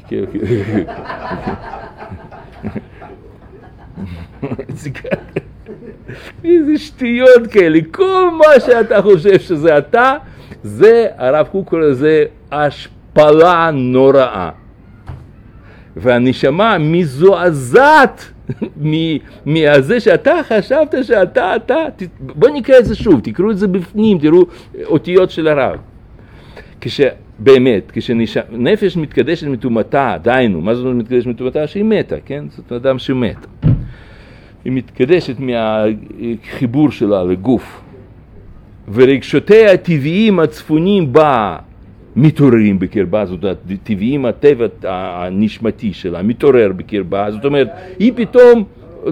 Speaker 1: איזה שטויות כאלה. כל מה שאתה חושב שזה אתה, זה, הרב קוק קורא לזה השפלה נוראה. והנשמה מזועזעת מזה שאתה חשבת שאתה, בוא נקרא את זה שוב, תקראו את זה בפנים, תראו אותיות של הרב. באמת, כשנפש מתקדשת מטומאתה, דיינו, מה זאת מתקדשת מטומאתה? שהיא מתה, כן? זאת אדם שמת. היא מתקדשת מהחיבור שלה לגוף. ורגשותיה הטבעיים הצפונים בה מתעוררים בקרבה, זאת אומרת, טבעיים הטבע הנשמתי שלה, מתעורר בקרבה, זאת אומרת, היא פתאום,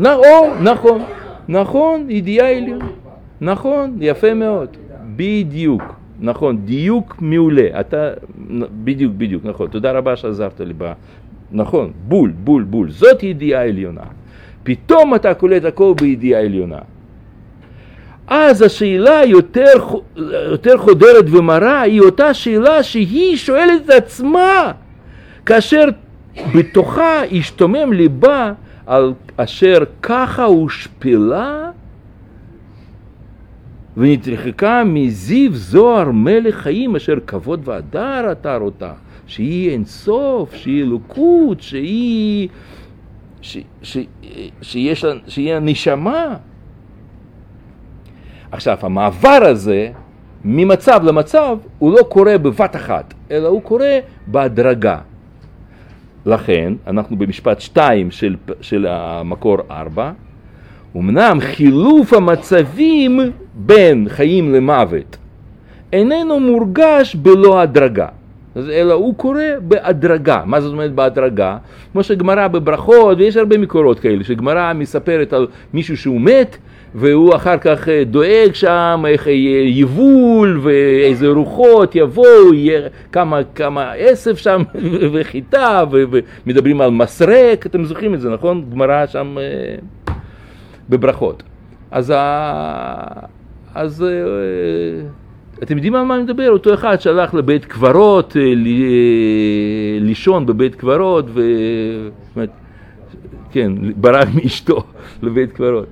Speaker 1: נכון, ידיעה עליון, נכון, יפה מאוד, בדיוק, נכון, דיוק מעולה, אתה, בדיוק, נכון, תודה רבה שעזרת לי, נכון, בול, זאת ידיעה עליונה, פתאום אתה קולט הכל בידיעה עליונה. אז השאלה יותר חודרת ומרה היא אותה שאלה שהיא שואלת את עצמה, כאשר בתוכה השתומם ליבה על אשר ככה הושפלה ונתרחקה מזיו זוהר מלך חיים אשר כבוד והדר עטר אותה, שהיא אינסוף, שהיא אלוקות, שהיא הנשמה. עכשיו, המעבר הזה, ממצב למצב, הוא לא קורה בבת אחת, אלא הוא קורה בהדרגה. לכן, אנחנו במשפט 2 של המקור 4, אמנם חילוף המצבים בין חיים למוות איננו מורגש בלא הדרגה, אלא הוא קורה בהדרגה. מה זאת אומרת בהדרגה? כמו שגמרא בברכות, ויש הרבה מקורות כאלה, שגמרא מספרת על מישהו שהוא מת, והוא אחר כך דואג שם איך יהיה יבול ואיזה רוחות יבואו, יהיה כמה עשב שם וחיטה, ומדברים על מסרק, אתם זוכרים את זה, נכון? גמרא שם בברכות. אז אתם יודעים על מה אני מדבר? אותו אחד שהלך לבית קברות, לישון בבית קברות, כן, ברח מאשתו לבית קברות.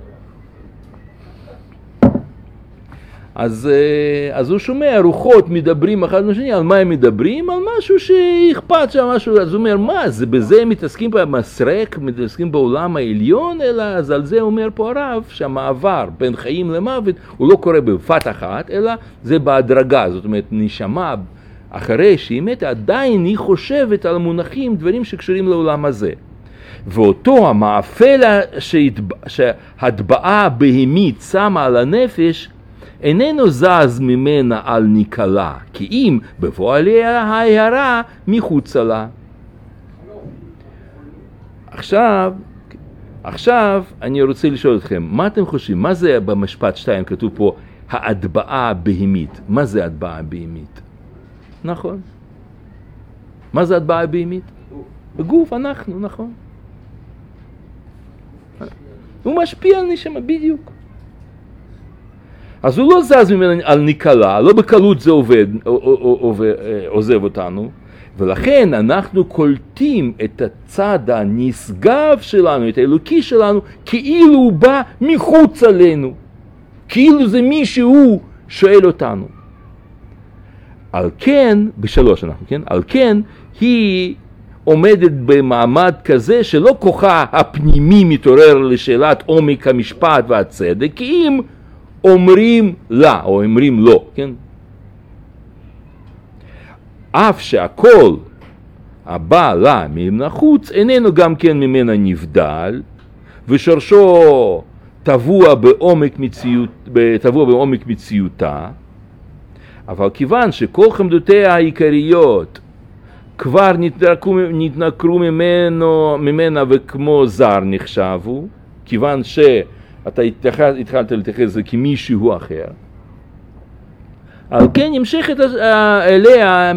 Speaker 1: אז הוא שומע רוחות מדברים אחד לשני, על מה הם מדברים? על משהו שאכפת שם משהו, אז הוא אומר, מה, זה בזה הם מתעסקים במסרק, מתעסקים בעולם העליון, אלא אז על זה אומר פה הרב, שהמעבר בין חיים למוות, הוא לא קורה בבת אחת, אלא זה בהדרגה, זאת אומרת, נשמה אחרי שהיא מתה, עדיין היא חושבת על מונחים, דברים שקשורים לעולם הזה. ואותו המאפל שהטבעה בהמית שמה על הנפש, איננו זז ממנה על ניקלה, כי אם בפועליה ההערה מחוצה לה. עכשיו אני רוצה לשאול אתכם, מה אתם חושבים? מה זה במשפט 2 כתוב פה ההטבעה הבהמית? מה זה ההטבעה הבהמית? נכון. מה זה ההטבעה הבהמית? בגוף, אנחנו, נכון. הוא משפיע על נשמה, בדיוק. אז הוא לא זז ממנו על ניקלה, לא בקלות זה עוזב אותנו, ולכן אנחנו קולטים את הצד הנשגב שלנו, את האלוקי שלנו, כאילו הוא בא מחוץ עלינו, כאילו זה מישהו שואל אותנו. על כן, בשלוש אנחנו, כן? על כן היא עומדת במעמד כזה שלא כוחה הפנימי מתעורר לשאלת עומק המשפט והצדק, כי אם אומרים לה, או אומרים לו, כן? אף שהכל הבא לה מן החוץ, איננו גם כן ממנה נבדל, ושורשו טבוע בעומק מציאותה, אבל כיוון שכל חמדותיה העיקריות כבר נתנקרו ממנה וכמו זר נחשבו, כיוון אתה התחלת להתייחס לזה כמישהו אחר. על כן נמשכת אליה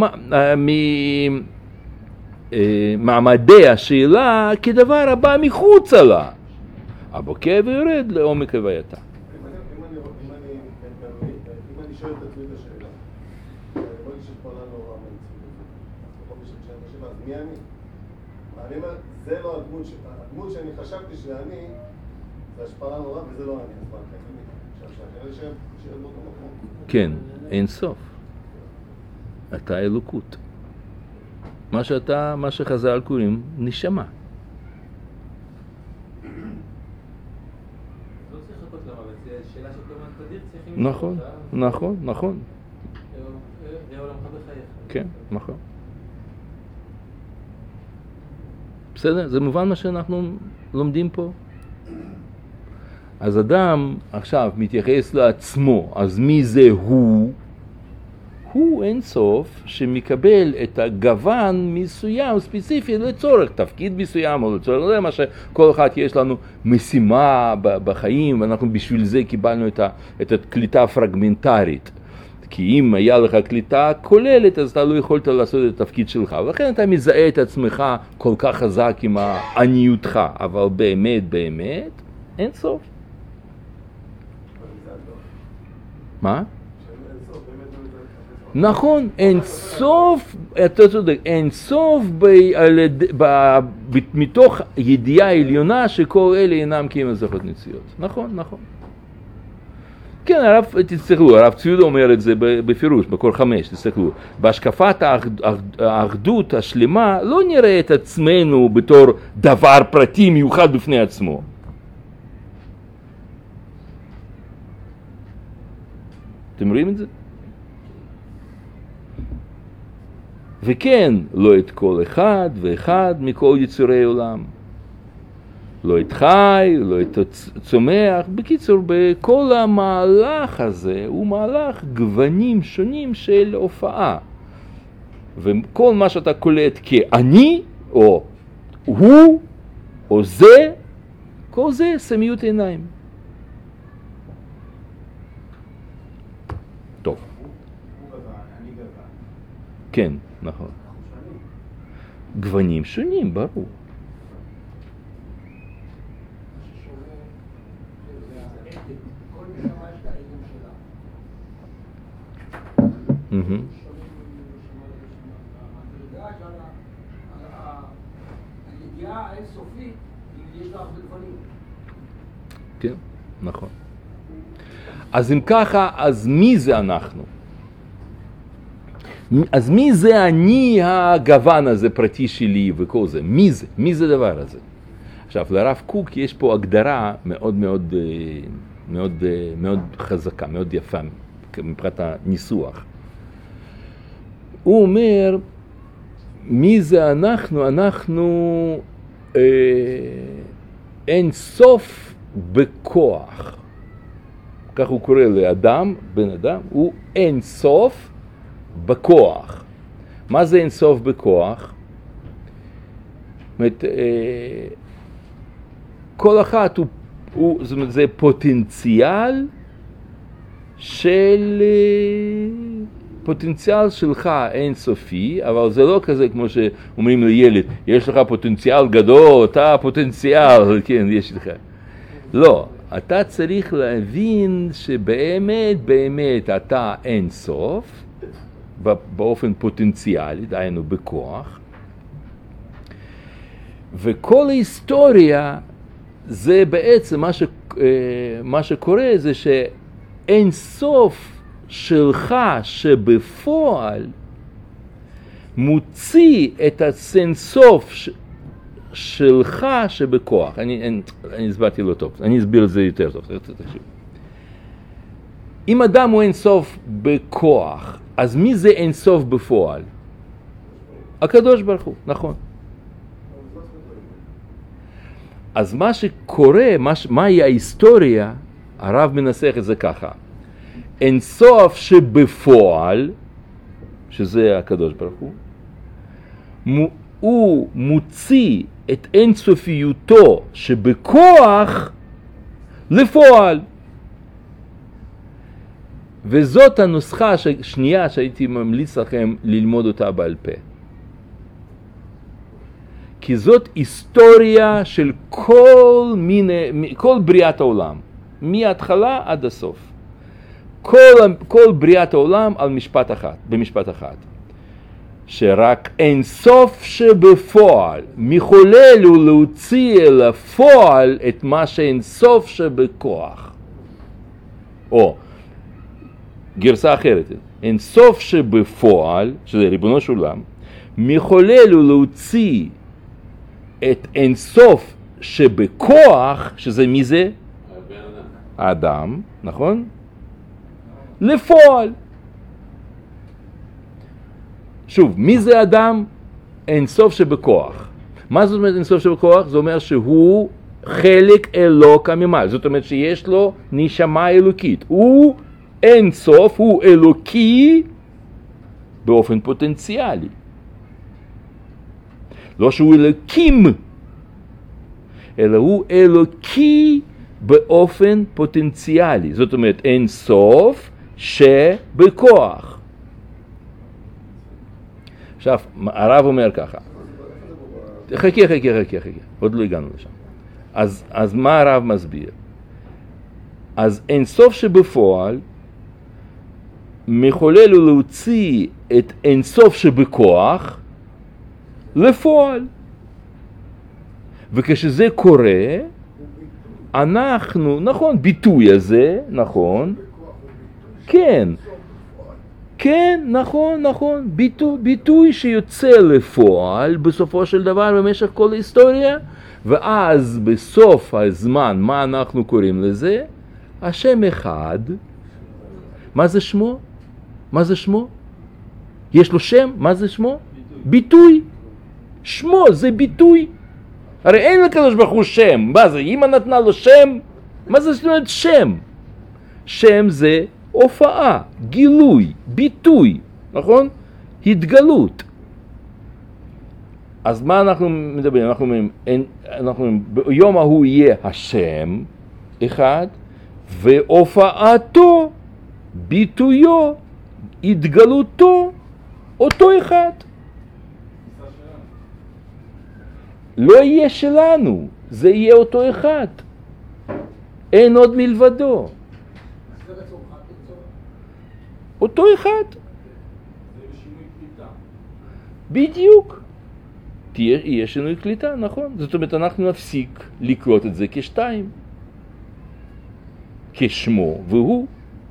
Speaker 1: מעמדי השאלה כדבר הבא מחוצה לה, הבוקע ויורד לעומק הווייתה.
Speaker 2: אם אני שואל את עצמי את השאלה, אני רואה שפעלה נורא מהמציאות, אז מי אני? אני אומר, זה לא הדמות שאני חשבתי שאני, זה השפעה נורא וזה לא אני, אז מה, אני חושב שאין באותו מקום.
Speaker 1: כן, אין סוף. אתה אלוקות. מה שחז"ל קוראים נשמה. נכון, נכון, נכון. כן, נכון. בסדר, זה מובן מה שאנחנו לומדים פה. אז אדם עכשיו מתייחס לעצמו, אז מי זה הוא? הוא אין סוף שמקבל את הגוון מסוים ספציפי לצורך תפקיד מסוים או לצורך זה מה שכל אחד יש לנו משימה בחיים ואנחנו בשביל זה קיבלנו את הקליטה הפרגמנטרית. כי אם היה לך קליטה כוללת אז אתה לא יכולת לעשות את התפקיד שלך ולכן אתה מזהה את עצמך כל כך חזק עם העניותך, אבל באמת באמת אין סוף. מה? נכון, אין סוף, אתה צודק, אין סוף מתוך ידיעה עליונה שכל אלה אינם כי הם זכות נציות. נכון, נכון. כן, הרב ציודה אומר את זה בפירוש, בקור 5, תסתכלו. בהשקפת האחדות השלמה לא נראה את עצמנו בתור דבר פרטי מיוחד בפני עצמו. אתם רואים את זה? וכן, לא את כל אחד ואחד מכל יצורי עולם. לא את חי, לא את צומח. בקיצור, בכל המהלך הזה הוא מהלך גוונים שונים של הופעה. וכל מה שאתה קולט כאני, או הוא, או זה, כל זה סמיות עיניים. טוב. כן, נכון. גוונים שונים, ברור.
Speaker 3: הידיעה האינסופית יש לה הרבה גוונים.
Speaker 1: כן, נכון. אז אם ככה, אז מי זה אנחנו? אז מי זה אני הגוון הזה פרטי שלי וכל זה? מי זה? מי זה דבר הזה? עכשיו, לרב קוק יש פה הגדרה מאוד מאוד מאוד מאוד חזקה, מאוד יפה מבחינת הניסוח. הוא אומר, מי זה אנחנו? אנחנו אין סוף בכוח. כך הוא קורא לאדם, בן אדם, הוא אין סוף בכוח. מה זה אין סוף בכוח? זאת אומרת, כל אחת זאת אומרת, זה פוטנציאל פוטנציאל שלך אינסופי, אבל זה לא כזה כמו שאומרים לילד, יש לך פוטנציאל גדול, אתה פוטנציאל, כן, יש לך. לא, אתה צריך להבין שבאמת, באמת אתה אינסוף, באופן פוטנציאלי, דהיינו בכוח, וכל ההיסטוריה זה בעצם מה שקורה זה שאין סוף שלך שבפועל מוציא את הסנסוף שלך שבכוח. אני הסברתי לא טוב, אני אסביר את זה יותר טוב. אם אדם הוא אין סוף בכוח, אז מי זה אין סוף בפועל? הקדוש ברוך הוא, נכון. אז מה שקורה, מהי ההיסטוריה, הרב מנסח את זה ככה. אין סוף שבפועל, שזה הקדוש ברוך הוא, הוא מוציא את אינסופיותו שבכוח לפועל. וזאת הנוסחה השנייה שהייתי ממליץ לכם ללמוד אותה בעל פה. כי זאת היסטוריה של כל בריאת העולם, מההתחלה עד הסוף. כל בריאת העולם במשפט אחד. שרק אין סוף שבפועל מחולל הוא להוציא אל הפועל את מה שאין סוף שבכוח. או גרסה אחרת, אין סוף שבפועל, שזה ריבונו של עולם, מחולל הוא להוציא את אין סוף שבכוח, שזה מי זה? האדם, נכון? לפועל. שוב, מי זה אדם? אין סוף שבכוח. מה זאת אומרת אין סוף שבכוח? זה אומר שהוא חלק אלוק הממעל. זאת אומרת שיש לו נשמה אלוקית. הוא אין סוף, הוא אלוקי באופן פוטנציאלי. לא שהוא אלוקים, אלא הוא אלוקי באופן פוטנציאלי. זאת אומרת אין סוף שבכוח. עכשיו, הרב אומר ככה, חכה, עוד לא הגענו לשם. אז מה הרב מסביר? אז אין סוף שבפועל, מחולל הוא להוציא את אין סוף שבכוח לפועל. וכשזה קורה, אנחנו, נכון, ביטוי הזה, נכון, כן, נכון, ביטוי שיוצא לפועל בסופו של דבר במשך כל ההיסטוריה, ואז בסוף הזמן, מה אנחנו קוראים לזה? השם אחד. מה זה שמו? יש לו שם? מה זה שמו? ביטוי. שמו זה ביטוי. הרי אין לקדוש ברוך הוא שם. מה זה? אמא נתנה לו שם? מה זה זאת שם? שם זה הופעה, גילוי, ביטוי, נכון? התגלות. אז מה אנחנו מדברים? אנחנו אומרים, ביום ההוא יהיה השם אחד, והופעתו, ביטויו, התגלותו, אותו אחד. לא יהיה שלנו, זה יהיה אותו אחד. אין עוד מלבדו. אותו אחד. זה בשינוי קליטה. בדיוק. יהיה שינוי קליטה, נכון. זאת אומרת, אנחנו נפסיק לקלוט את זה כשתיים. כשמו והוא.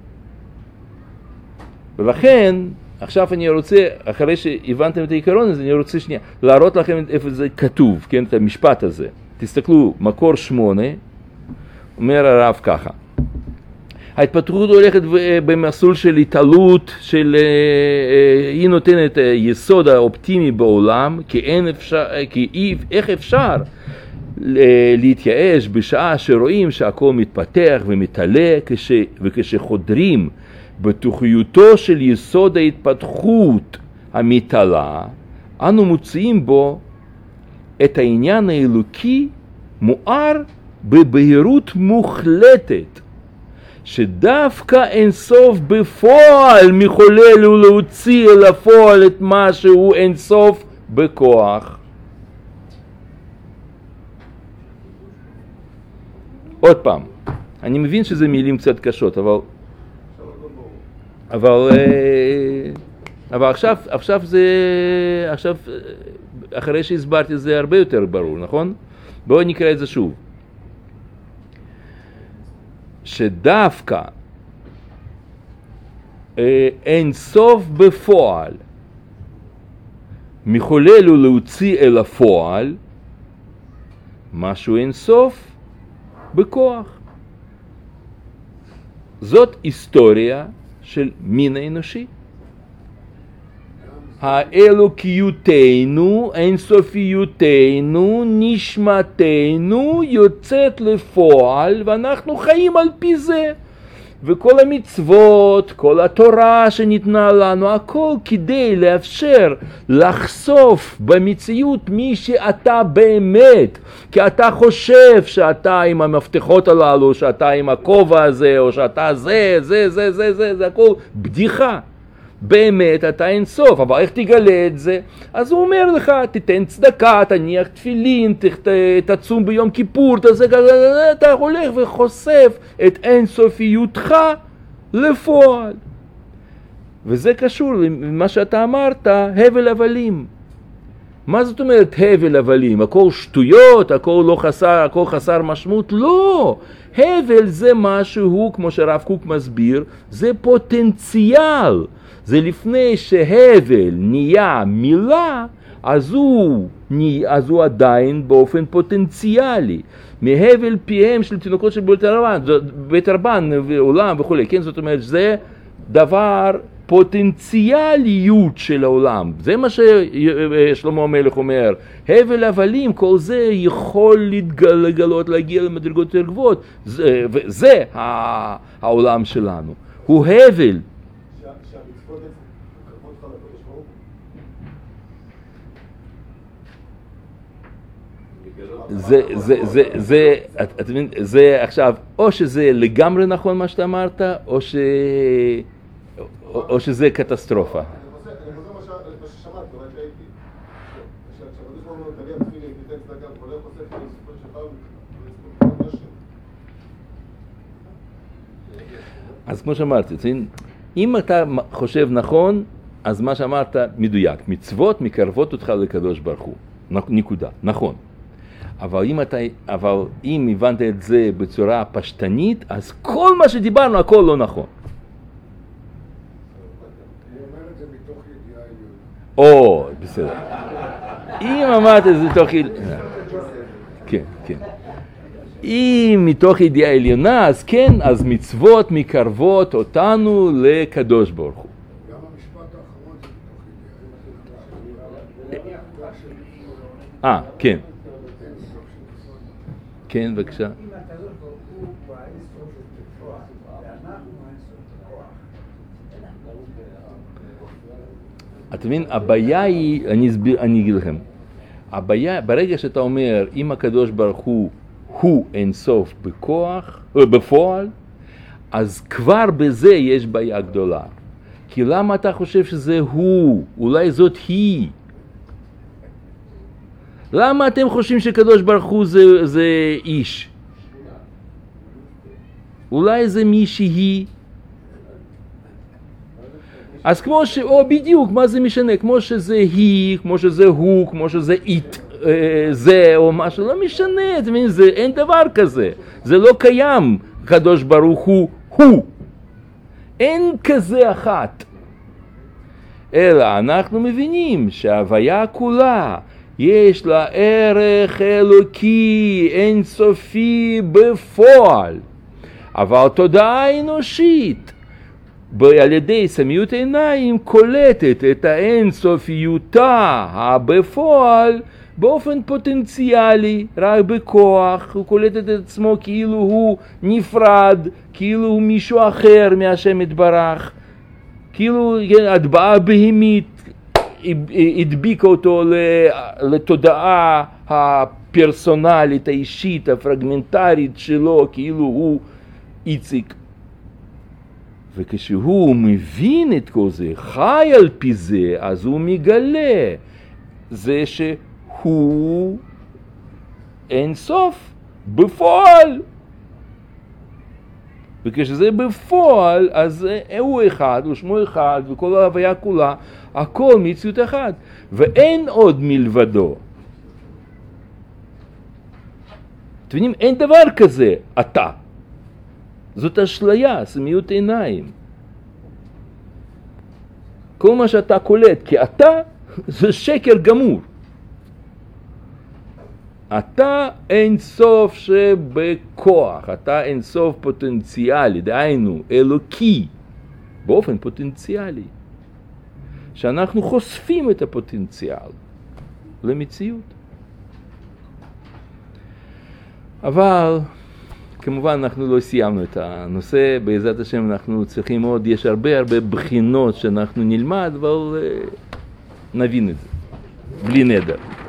Speaker 1: ולכן, עכשיו אני רוצה, אחרי שהבנתם את העיקרון הזה, אני רוצה שנייה, להראות לכם איפה זה כתוב, כן, את המשפט הזה. תסתכלו, מקור 8, אומר הרב ככה. ההתפתחות הולכת במסלול של התעלות, היא נותנת יסוד האופטימי בעולם, כי איך אפשר להתייאש בשעה שרואים שהכל מתפתח ומתעלה, וכשחודרים בתוכיותו של יסוד ההתפתחות המתעלה, אנו מוצאים בו את העניין האלוקי מואר בבהירות מוחלטת, שדווקא אין סוף בפועל מחולל הוא להוציא אל הפועל את מה שהוא אין סוף בכוח. עוד פעם, אני מבין שזה מילים קצת קשות, אבל עכשיו אחרי שהסברתי זה הרבה יותר ברור, נכון? בואו נקרא את זה שוב. שדווקא אין סוף בפועל מחולל הוא להוציא אל הפועל משהו אין סוף בכוח. זאת היסטוריה של מין האנושי. האלוקיותנו, אינסופיותנו, נשמתנו יוצאת לפועל, ואנחנו חיים על פי זה. וכל המצוות, כל התורה שניתנה לנו, הכל כדי לאפשר לחשוף במציאות מי שאתה באמת. כי אתה חושב שאתה עם המפתחות הללו, שאתה עם הכובע הזה, או שאתה זה הכל בדיחה. באמת אתה אין סוף, אבל איך תגלה את זה? אז הוא אומר לך, תיתן צדקה, תניח תפילין, תצום ביום כיפור, אתה הולך וחושף את אין סופיותך לפועל. וזה קשור למה שאתה אמרת, הבל הבלים. מה זאת אומרת הבל הבלים? הכל שטויות, הכל לא חסר, הכל חסר משמעות? לא! הבל זה משהו, כמו שהרב קוק מסביר, זה פוטנציאל. זה לפני שהבל נהיה מילה, אז הוא עדיין באופן פוטנציאלי. מהבל פיהם של תינוקות של בית רבן ועולם וכו'. כן, זאת אומרת, זה דבר פוטנציאליות של העולם. זה מה ששלמה המלך אומר. הבל הבלים, כל זה יכול לגלות, להגיע למדרגות יותר גבוהות. וזה העולם שלנו. הוא הבל. זה עכשיו, או שזה לגמרי נכון מה שאתה אמרת, או שזה קטסטרופה.
Speaker 2: אני חושב מה ששמעת, אולי שהייתי, שהקדוש ברוך הוא תגיע תפילין, תיתן צדקה, וכולי חושף את הסופו שלך ולזכות השם.
Speaker 1: אז כמו שאמרתי, אם אתה חושב נכון, אז מה שאמרת מדויק. מצוות מקרבות אותך לקדוש ברוך הוא. נקודה, נכון. אבל אם הבנת את זה בצורה פשטנית, אז כל מה שדיברנו, הכל לא נכון. או, בסדר. אם אמרת את זה מתוך ידיעה... כן, כן. אם מתוך ידיעה עליונה, אז כן, אז מצוות מקרבות אותנו לקדוש ברוך הוא.
Speaker 3: גם המשפט האחרון זה מתוך ידיעה.
Speaker 1: כן. כן, בבקשה.
Speaker 4: אם הקדוש ברוך הוא באינסוף בכוח, ואנחנו באינסוף בכוח.
Speaker 1: אתה מבין, הבעיה היא, אני אגיד לכם, הבעיה, ברגע שאתה אומר, אם הקדוש ברוך הוא אינסוף בכוח, בפועל, אז כבר בזה יש בעיה גדולה. כי למה אתה חושב שזה הוא? אולי זאת היא. למה אתם חושבים שקדוש ברוך הוא זה איש? אולי זה מישהי? אז כמו בדיוק, מה זה משנה? כמו שזה היא, כמו שזה הוא, כמו שזה זה או משהו, לא משנה, אין דבר כזה. זה לא קיים, קדוש ברוך הוא. אין כזה אחת. אלא אנחנו מבינים שההוויה כולה, יש לה ערך אלוקי, אינסופי בפועל. אבל תודעה אנושית, על ידי סמיות עיניים, קולטת את האינסופיותה הבפועל באופן פוטנציאלי, רק בכוח. הוא קולטת את עצמו כאילו הוא נפרד, כאילו הוא מישהו אחר מהשם יתברך, כאילו הטבעה בהמית הדביקה אותו לתודעה הפרסונלית, האישית, הפרגמנטרית שלו, כאילו הוא איציק. וכשהוא מבין את כל זה, חי על פי זה, אז הוא מגלה זה שהוא אין סוף בפועל. וכשזה בפועל, אז הוא אחד, ושמו אחד, וכל ההוויה כולה, הכל מציאות אחד. ואין עוד מלבדו. אתם יודעים, אין דבר כזה, אתה. זאת אשליה, סמיות עיניים. כל מה שאתה קולט כאתה, זה שקר גמור. אתה אין סוף שבכוח, אתה אין סוף פוטנציאלי, דהיינו אלוקי, באופן פוטנציאלי. שאנחנו חושפים את הפוטנציאל למציאות. אבל כמובן אנחנו לא סיימנו את הנושא, בעזרת השם אנחנו צריכים עוד, יש הרבה בחינות שאנחנו נלמד, אבל נבין את זה, בלי נדר.